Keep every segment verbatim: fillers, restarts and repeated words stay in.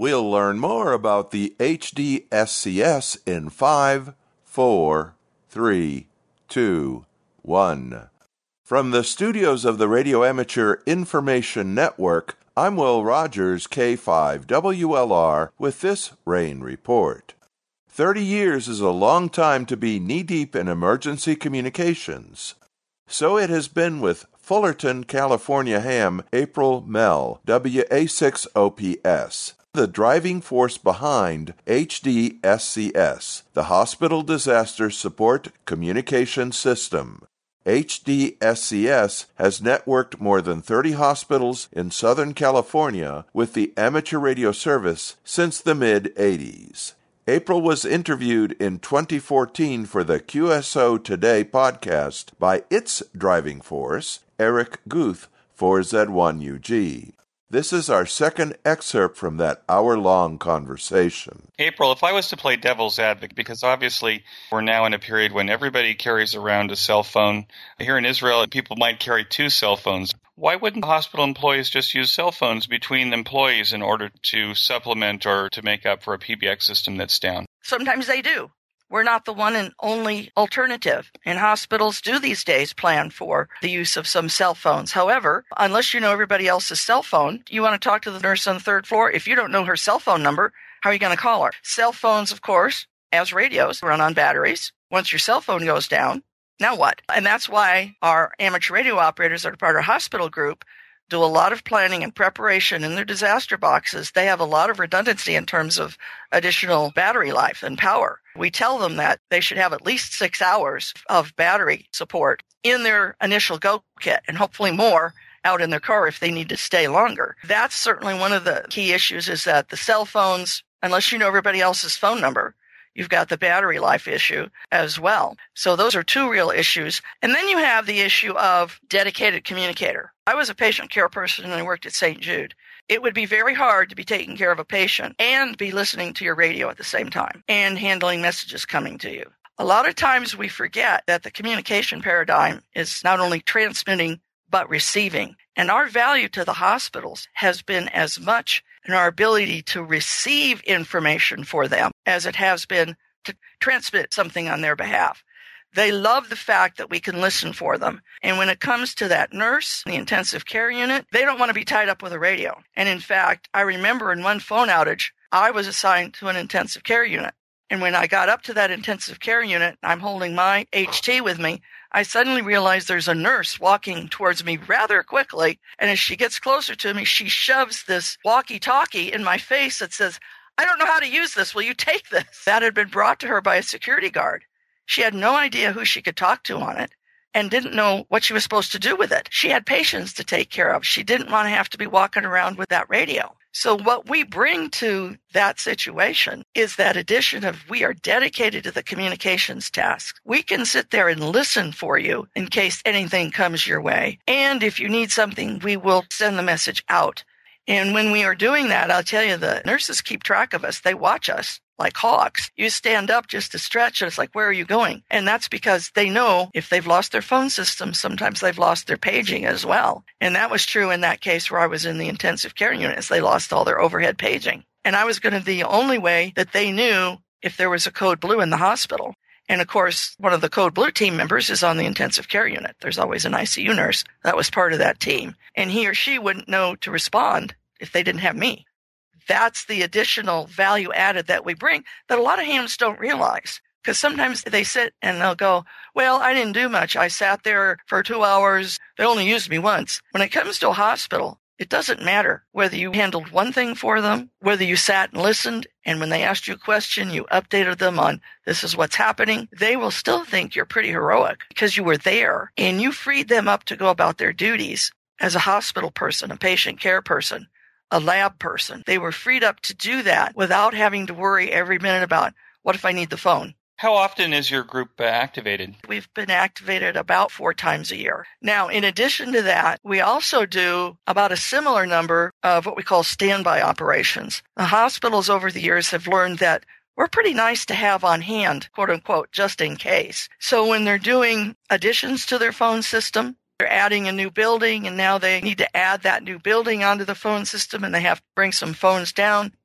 We'll learn more about the H D S C S in five, four, three, two, one. From the studios of the Radio Amateur Information Network, I'm Will Rogers, K five W L R, with this rain report. Thirty years is a long time to be knee-deep in emergency communications. So it has been with Fullerton, California ham April Mell, W A six O P S, the driving force behind H D S C S, the Hospital Disaster Support Communication System. H D S C S has networked more than thirty hospitals in Southern California with the amateur radio service since the mid-eighties. April was interviewed in twenty fourteen for the Q S O Today podcast by its driving force, Eric Guth, for Z one U G. This is our second excerpt from that hour-long conversation. April, if I was to play devil's advocate, because obviously we're now in a period when everybody carries around a cell phone. Here in Israel, people might carry two cell phones. Why wouldn't hospital employees just use cell phones between employees in order to supplement or to make up for a P B X system that's down? Sometimes they do. We're not the one and only alternative. And hospitals do these days plan for the use of some cell phones. However, unless you know everybody else's cell phone, you want to talk to the nurse on the third floor. If you don't know her cell phone number, how are you going to call her? Cell phones, of course, as radios, run on batteries. Once your cell phone goes down, now what? And that's why our amateur radio operators that are part of our hospital group do a lot of planning and preparation in their disaster boxes. They have a lot of redundancy in terms of additional battery life and power. We tell them that they should have at least six hours of battery support in their initial go kit and hopefully more out in their car if they need to stay longer. That's certainly one of the key issues is that the cell phones, unless you know everybody else's phone number, you've got the battery life issue as well. So those are two real issues. And then you have the issue of dedicated communicator. I was a patient care person and I worked at Saint Jude. It would be very hard to be taking care of a patient and be listening to your radio at the same time and handling messages coming to you. A lot of times we forget that the communication paradigm is not only transmitting but receiving. And our value to the hospitals has been as much in our ability to receive information for them as it has been to transmit something on their behalf. They love the fact that we can listen for them. And when it comes to that nurse, the intensive care unit, they don't want to be tied up with a radio. And in fact, I remember in one phone outage, I was assigned to an intensive care unit. And when I got up to that intensive care unit, I'm holding my H T with me, I suddenly realized there's a nurse walking towards me rather quickly. And as she gets closer to me, she shoves this walkie-talkie in my face that says, "I don't know how to use this. Will you take this?" That had been brought to her by a security guard. She had no idea who she could talk to on it and didn't know what she was supposed to do with it. She had patients to take care of. She didn't want to have to be walking around with that radio. So what we bring to that situation is that addition of we are dedicated to the communications task. We can sit there and listen for you in case anything comes your way. And if you need something, we will send the message out. And when we are doing that, I'll tell you, the nurses keep track of us. They watch us like hawks. You stand up just to stretch, and it's like, where are you going? And that's because they know if they've lost their phone system, sometimes they've lost their paging as well. And that was true in that case where I was in the intensive care units. They lost all their overhead paging. And I was going to be the only way that they knew if there was a code blue in the hospital. And of course, one of the code blue team members is on the intensive care unit. There's always an I C U nurse that was part of that team. And he or she wouldn't know to respond if they didn't have me. That's the additional value added that we bring that a lot of hams don't realize. Because sometimes they sit and they'll go, well, I didn't do much. I sat there for two hours. They only used me once. When it comes to a hospital, it doesn't matter whether you handled one thing for them, whether you sat and listened, and when they asked you a question, you updated them on this is what's happening. They will still think you're pretty heroic because you were there and you freed them up to go about their duties as a hospital person, a patient care person, a lab person. They were freed up to do that without having to worry every minute about what if I need the phone. How often is your group uh, activated? We've been activated about four times a year. Now, in addition to that, we also do about a similar number of what we call standby operations. The hospitals over the years have learned that we're pretty nice to have on hand, quote unquote, just in case. So when they're doing additions to their phone system, they're adding a new building, and now they need to add that new building onto the phone system, and they have to bring some phones down.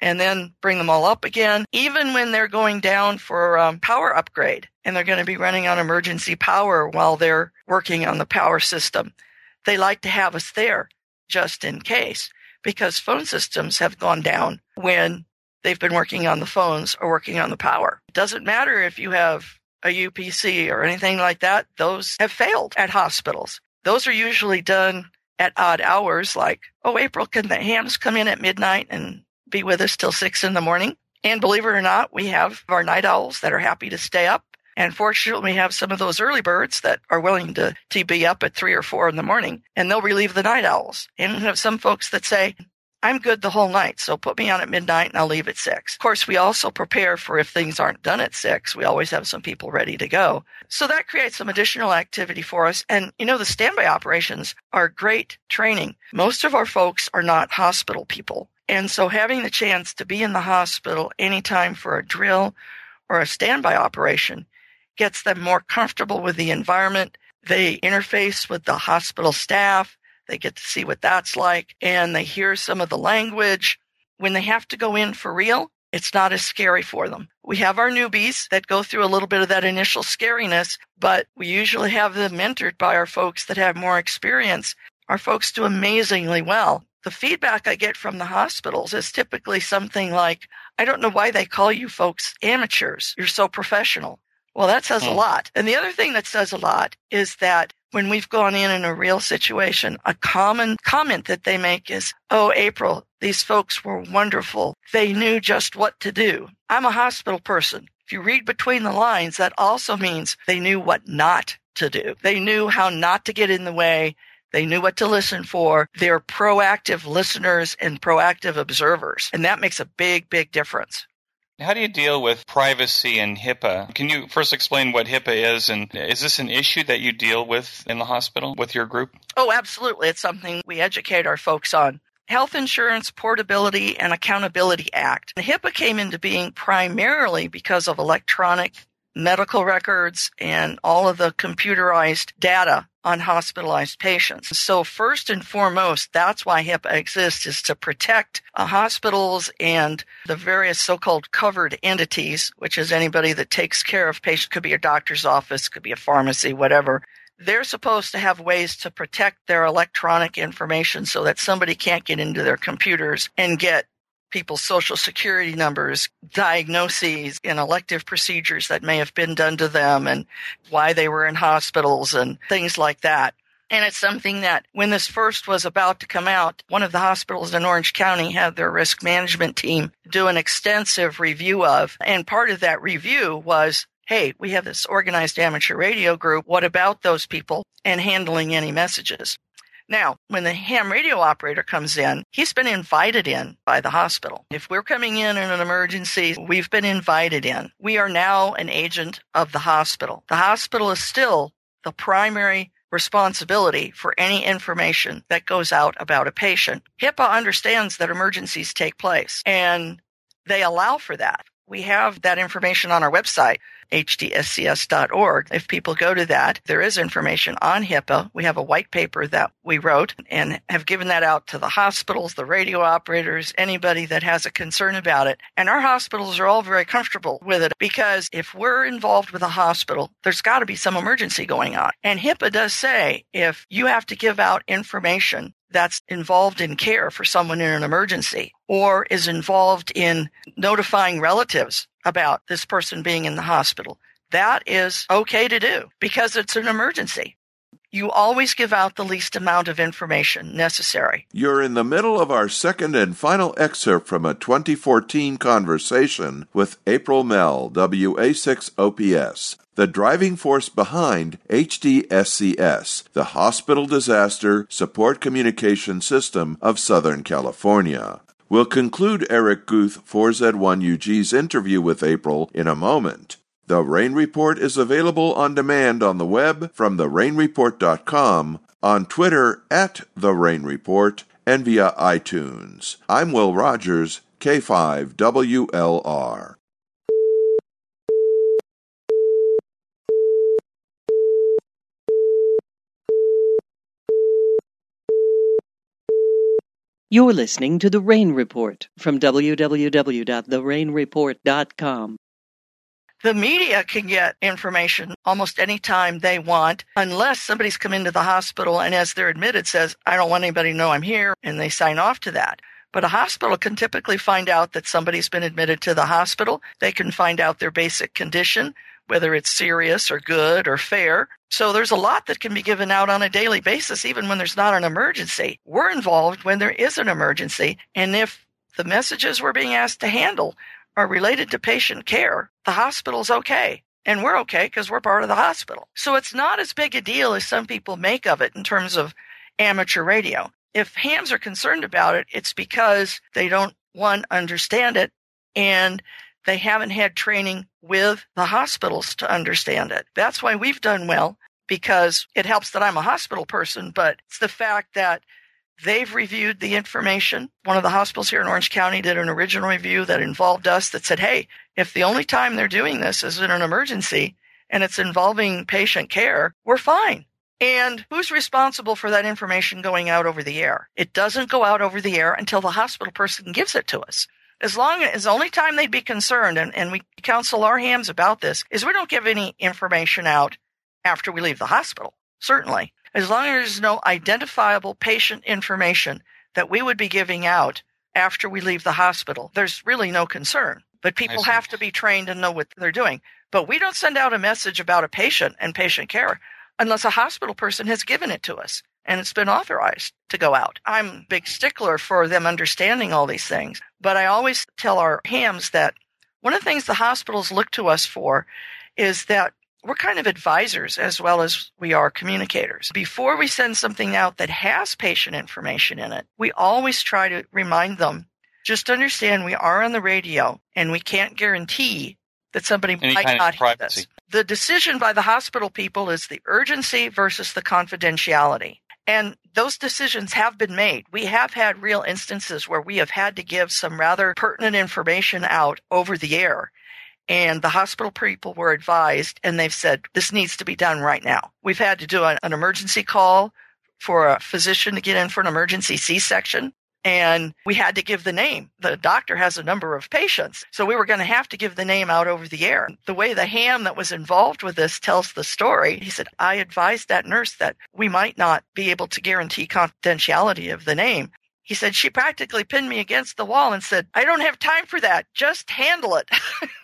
and then bring them all up again, even when they're going down for um, power upgrade and they're going to be running on emergency power while they're working on the power system. They like to have us there just in case, because phone systems have gone down when they've been working on the phones or working on the power. It doesn't matter if you have a U P C or anything like that. Those have failed at hospitals. Those are usually done at odd hours, like, oh, April, can the hams come in at midnight and be with us till six in the morning? And believe it or not, we have our night owls that are happy to stay up. And fortunately, we have some of those early birds that are willing to, to be up at three or four in the morning, and they'll relieve the night owls. And we have some folks that say, I'm good the whole night, so put me on at midnight and I'll leave at six. Of course, we also prepare for if things aren't done at six. We always have some people ready to go. So that creates some additional activity for us. And, you know, the standby operations are great training. Most of our folks are not hospital people. And so having the chance to be in the hospital anytime for a drill or a standby operation gets them more comfortable with the environment. They interface with the hospital staff. They get to see what that's like, and they hear some of the language. When they have to go in for real, it's not as scary for them. We have our newbies that go through a little bit of that initial scariness, but we usually have them mentored by our folks that have more experience. Our folks do amazingly well. The feedback I get from the hospitals is typically something like, I don't know why they call you folks amateurs. You're so professional. Well, that says a lot. And the other thing that says a lot is that when we've gone in in a real situation, a common comment that they make is, oh, April, these folks were wonderful. They knew just what to do. I'm a hospital person. If you read between the lines, that also means they knew what not to do. They knew how not to get in the way. They knew what to listen for. They're proactive listeners and proactive observers. And that makes a big, big difference. How do you deal with privacy and HIPAA? Can you first explain what HIPAA is, and is this an issue that you deal with in the hospital with your group? Oh, absolutely. It's something we educate our folks on. Health Insurance Portability and Accountability Act. The HIPAA came into being primarily because of electronic medical records and all of the computerized data on hospitalized patients. So first and foremost, that's why HIPAA exists, is to protect uh, hospitals and the various so-called covered entities, which is anybody that takes care of patients. Could be a doctor's office, could be a pharmacy, whatever. They're supposed to have ways to protect their electronic information so that somebody can't get into their computers and get people's social security numbers, diagnoses, and elective procedures that may have been done to them, and why they were in hospitals and things like that. And it's something that when this first was about to come out, one of the hospitals in Orange County had their risk management team do an extensive review of. And part of that review was, hey, we have this organized amateur radio group. What about those people and handling any messages? Now, when the ham radio operator comes in, he's been invited in by the hospital. If we're coming in in an emergency, we've been invited in. We are now an agent of the hospital. The hospital is still the primary responsibility for any information that goes out about a patient. HIPAA understands that emergencies take place, and they allow for that. We have that information on our website, H D S C S dot org. If people go to that, there is information on HIPAA. We have a white paper that we wrote and have given that out to the hospitals, the radio operators, anybody that has a concern about it. And our hospitals are all very comfortable with it, because if we're involved with a hospital, there's got to be some emergency going on. And HIPAA does say if you have to give out information that's involved in care for someone in an emergency, or is involved in notifying relatives about this person being in the hospital, that is okay to do because it's an emergency. You always give out the least amount of information necessary. You're in the middle of our second and final excerpt from a twenty fourteen conversation with April Mell, W A six O P S, the driving force behind H D S C S, the Hospital Disaster Support Communication System of Southern California. We'll conclude Eric Guth, four Z one U G's interview with April in a moment. The Rain Report is available on demand on the web from the rain report dot com, on Twitter at The Rain Report, and via iTunes. I'm Will Rogers, K five W L R. You're listening to The Rain Report from w w w dot the rain report dot com. The media can get information almost any time they want, unless somebody's come into the hospital and as they're admitted says, I don't want anybody to know I'm here, and they sign off to that. But a hospital can typically find out that somebody's been admitted to the hospital. They can find out their basic condition, whether it's serious or good or fair. So there's a lot that can be given out on a daily basis, even when there's not an emergency. We're involved when there is an emergency. And if the messages we're being asked to handle are related to patient care, the hospital's okay. And we're okay because we're part of the hospital. So it's not as big a deal as some people make of it in terms of amateur radio. If hams are concerned about it, it's because they don't, one, understand it, and they haven't had training with the hospitals to understand it. That's why we've done well, because it helps that I'm a hospital person, but it's the fact that they've reviewed the information. One of the hospitals here in Orange County did an original review that involved us that said, hey, if the only time they're doing this is in an emergency and it's involving patient care, we're fine. And who's responsible for that information going out over the air? It doesn't go out over the air until the hospital person gives it to us. As long as the only time they'd be concerned, and, and we counsel our hams about this, is we don't give any information out after we leave the hospital, certainly. As long as there's no identifiable patient information that we would be giving out after we leave the hospital, there's really no concern. But people have to be trained and know what they're doing. But we don't send out a message about a patient and patient care unless a hospital person has given it to us and it's been authorized to go out. I'm a big stickler for them understanding all these things. But I always tell our hams that one of the things the hospitals look to us for is that we're kind of advisors as well as we are communicators. Before we send something out that has patient information in it, we always try to remind them, just understand we are on the radio and we can't guarantee that somebody Any might kind not of hear privacy. this. The decision by the hospital people is the urgency versus the confidentiality. And those decisions have been made. We have had real instances where we have had to give some rather pertinent information out over the air. And the hospital people were advised, and they've said, this needs to be done right now. We've had to do an, an emergency call for a physician to get in for an emergency C-section. And we had to give the name. The doctor has a number of patients. So we were going to have to give the name out over the air. The way the ham that was involved with this tells the story, he said, I advised that nurse that we might not be able to guarantee confidentiality of the name. He said, she practically pinned me against the wall and said, I don't have time for that. Just handle it.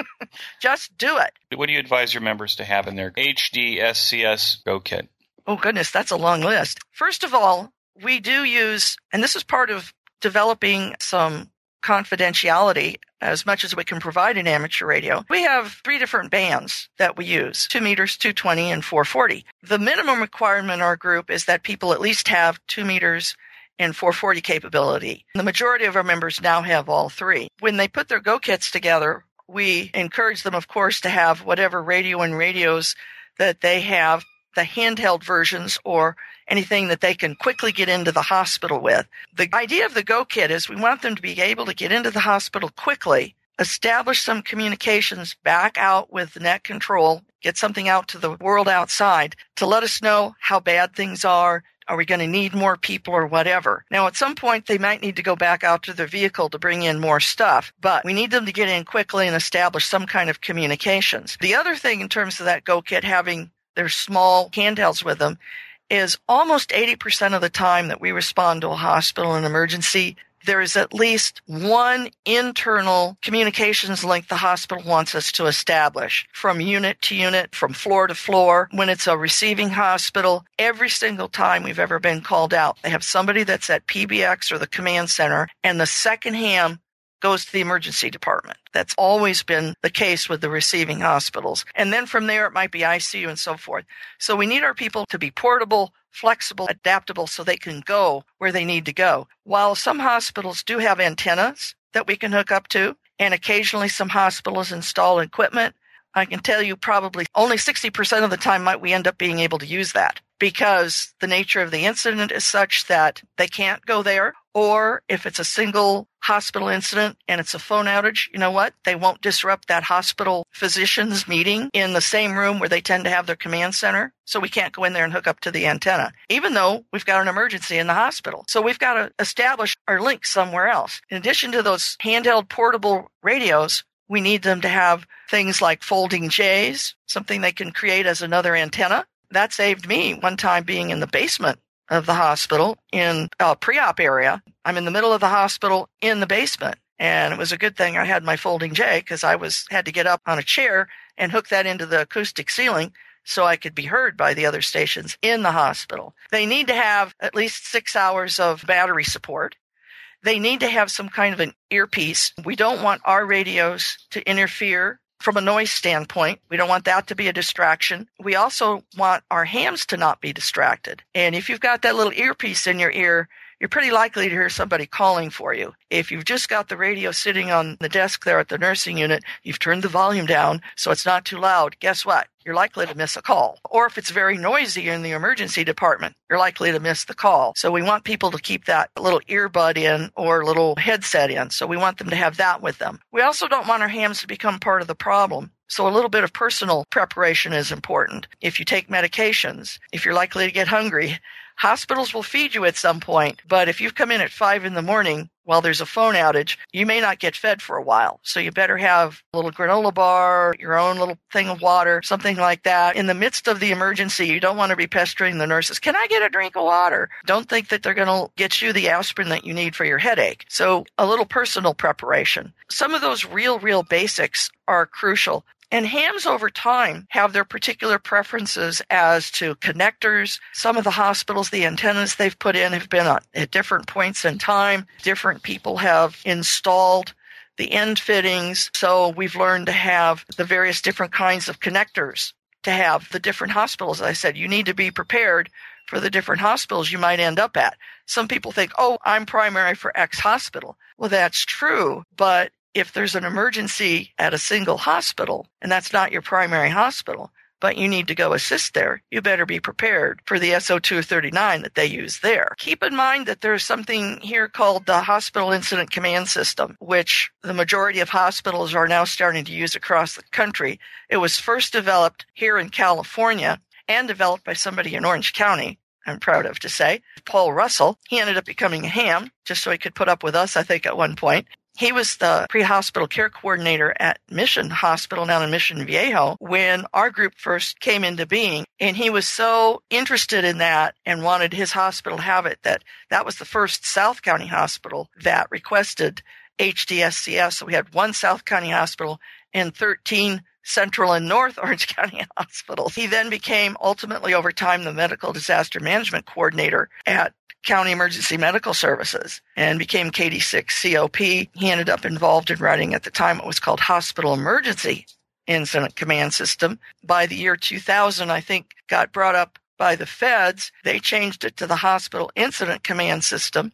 Just do it. What do you advise your members to have in their H D S C S Go Kit? Oh, goodness, that's a long list. First of all, we do use, and this is part of developing some confidentiality as much as we can provide in amateur radio. We have three different bands that we use, two meters, two twenty, and four forty. The minimum requirement in our group is that people at least have two meters and four forty capability. The majority of our members now have all three. When they put their Go Kits together, we encourage them, of course, to have whatever radio and radios that they have, the handheld versions or anything that they can quickly get into the hospital with. The idea of the Go Kit is we want them to be able to get into the hospital quickly, establish some communications back out with net control, get something out to the world outside to let us know how bad things are. Are we going to need more people or whatever? Now, at some point, they might need to go back out to their vehicle to bring in more stuff, but we need them to get in quickly and establish some kind of communications. The other thing in terms of that Go Kit having their small handhelds with them is almost eighty percent of the time that we respond to a hospital in an emergency, there is at least one internal communications link the hospital wants us to establish from unit to unit, from floor to floor. When it's a receiving hospital, every single time we've ever been called out, they have somebody that's at P B X or the command center, and the second ham goes to the emergency department. That's always been the case with the receiving hospitals. And then from there, it might be I C U and so forth. So we need our people to be portable, flexible, adaptable, so they can go where they need to go. While some hospitals do have antennas that we can hook up to, and occasionally some hospitals install equipment, I can tell you probably only sixty percent of the time might we end up being able to use that, because the nature of the incident is such that they can't go there. Or if it's a single hospital incident and it's a phone outage, you know what? They won't disrupt that hospital physician's meeting in the same room where they tend to have their command center. So we can't go in there and hook up to the antenna, even though we've got an emergency in the hospital. So we've got to establish our link somewhere else. In addition to those handheld portable radios, we need them to have things like folding J's, something they can create as another antenna. That saved me one time being in the basement of the hospital in a pre-op area. I'm in the middle of the hospital in the basement. And it was a good thing I had my folding J because I was had to get up on a chair and hook that into the acoustic ceiling so I could be heard by the other stations in the hospital. They need to have at least six hours of battery support. They need to have some kind of an earpiece. We don't want our radios to interfere from a noise standpoint. We don't want that to be a distraction. We also want our hams to not be distracted. And if you've got that little earpiece in your ear, you're pretty likely to hear somebody calling for you. If you've just got the radio sitting on the desk there at the nursing unit, you've turned the volume down so it's not too loud, guess what? You're likely to miss a call. Or if it's very noisy in the emergency department, you're likely to miss the call. So we want people to keep that little earbud in or little headset in. So we want them to have that with them. We also don't want our hams to become part of the problem. So a little bit of personal preparation is important. If you take medications, if you're likely to get hungry, hospitals will feed you at some point, but if you come in at five in the morning while there's a phone outage, you may not get fed for a while. So you better have a little granola bar, your own little thing of water, something like that. In the midst of the emergency, you don't want to be pestering the nurses. Can I get a drink of water? Don't think that they're going to get you the aspirin that you need for your headache. So a little personal preparation. Some of those real, real basics are crucial. And hams over time have their particular preferences as to connectors. Some of the hospitals, the antennas they've put in have been at different points in time. Different people have installed the end fittings. So we've learned to have the various different kinds of connectors to have the different hospitals. As I said, you need to be prepared for the different hospitals you might end up at. Some people think, oh, I'm primary for X hospital. Well, that's true, but if there's an emergency at a single hospital, and that's not your primary hospital, but you need to go assist there, you better be prepared for the S O two thirty-nine that they use there. Keep in mind that there's something here called the Hospital Incident Command System, which the majority of hospitals are now starting to use across the country. It was first developed here in California and developed by somebody in Orange County, I'm proud of to say, Paul Russell. He ended up becoming a ham just so he could put up with us, I think, at one point. He was the pre-hospital care coordinator at Mission Hospital down in Mission Viejo when our group first came into being. And he was so interested in that and wanted his hospital to have it that that was the first South County hospital that requested H D S C S. So we had one South County hospital and thirteen Central and North Orange County hospitals. He then became ultimately over time the medical disaster management coordinator at County Emergency Medical Services and became K D six C O P. He ended up involved in writing, at the time it was called Hospital Emergency Incident Command System. By the year two thousand, I think, got brought up by the feds. They changed it to the Hospital Incident Command System,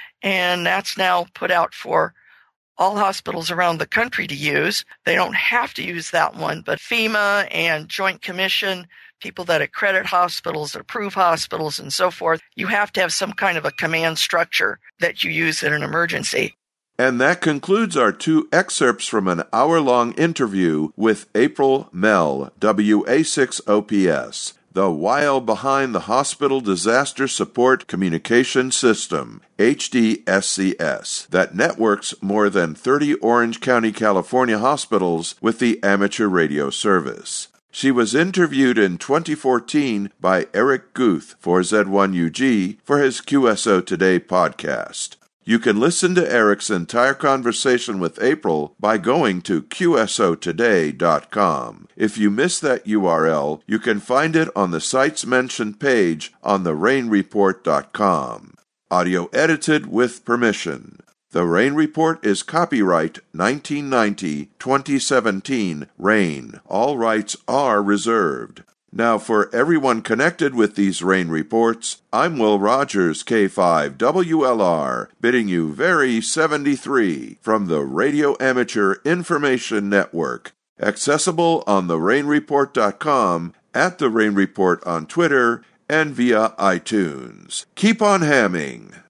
and that's now put out for all hospitals around the country to use. They don't have to use that one, but FEMA and Joint Commission, people that accredit hospitals, that approve hospitals, and so forth, you have to have some kind of a command structure that you use in an emergency. And that concludes our two excerpts from an hour-long interview with April Mell, W A six O P S, the While Behind the Hospital Disaster Support Communication System, H D S C S, that networks more than thirty Orange County, California hospitals with the amateur radio service. She was interviewed in twenty fourteen by Eric Guth for Z one U G for his Q S O Today podcast. You can listen to Eric's entire conversation with April by going to Q S O today dot com. If you miss that U R L, you can find it on the site's mentioned page on the rain report dot com. Audio edited with permission. The Rain Report is copyright nineteen ninety to twenty seventeen Rain. All rights are reserved. Now, for everyone connected with these Rain Reports, I'm Will Rogers, K five W L R, bidding you very seventy-three from the Radio Amateur Information Network, accessible on the rain report dot com, at The Rain Report on Twitter, and via iTunes. Keep on hamming!